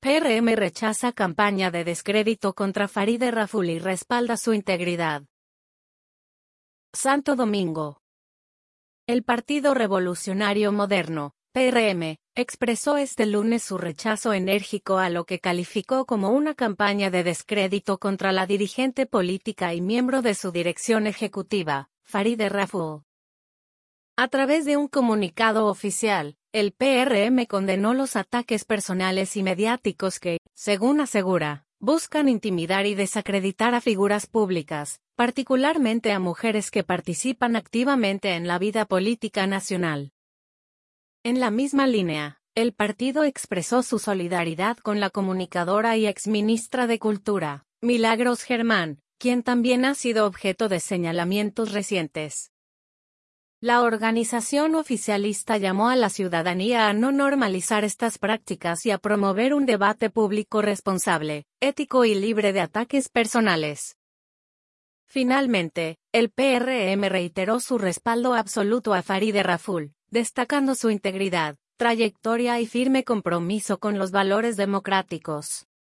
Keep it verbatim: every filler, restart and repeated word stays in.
P R M rechaza campaña de descrédito contra Farideh Raful y respalda su integridad. Santo Domingo. El Partido Revolucionario Moderno, P R M, expresó este lunes su rechazo enérgico a lo que calificó como una campaña de descrédito contra la dirigente política y miembro de su dirección ejecutiva, Farideh Raful. A través de un comunicado oficial, el P R M condenó los ataques personales y mediáticos que, según asegura, buscan intimidar y desacreditar a figuras públicas, particularmente a mujeres que participan activamente en la vida política nacional. En la misma línea, el partido expresó su solidaridad con la comunicadora y exministra de Cultura, Milagros Germán, quien también ha sido objeto de señalamientos recientes. La organización oficialista llamó a la ciudadanía a no normalizar estas prácticas y a promover un debate público responsable, ético y libre de ataques personales. Finalmente, el P R M reiteró su respaldo absoluto a Farideh Raful, destacando su integridad, trayectoria y firme compromiso con los valores democráticos.